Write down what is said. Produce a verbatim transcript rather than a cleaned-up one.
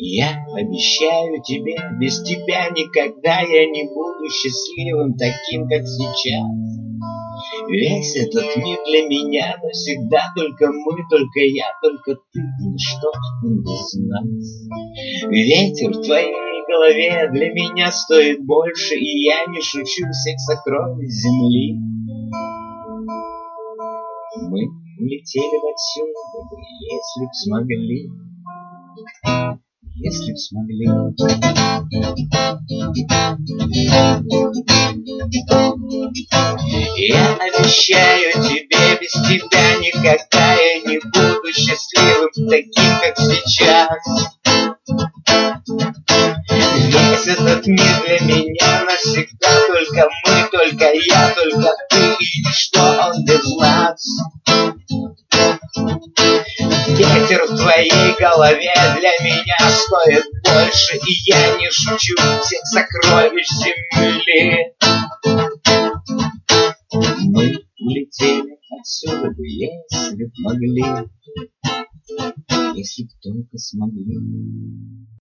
Я обещаю тебе, без тебя никогда я не буду счастливым, таким, как сейчас. Весь этот мир для меня навсегда, только мы, только я, только ты, ничто без нас. Ветер в твоей голове для меня стоит больше, и я не шучу, всех сокровищ земли. Мы улетели бы отсюда, если б смогли, если б смогли. Я обещаю тебе, без тебя никогда я не буду счастливым, таким, как сейчас. Весь этот мир для меня навсегда, только мы, только я, только ты, и ничто он без нас. Ветер в твоей голове для меня стоит больше, и я не шучу, всех сокровищ земли. Мы улетели отсюда бы, если б могли, если б только смогли.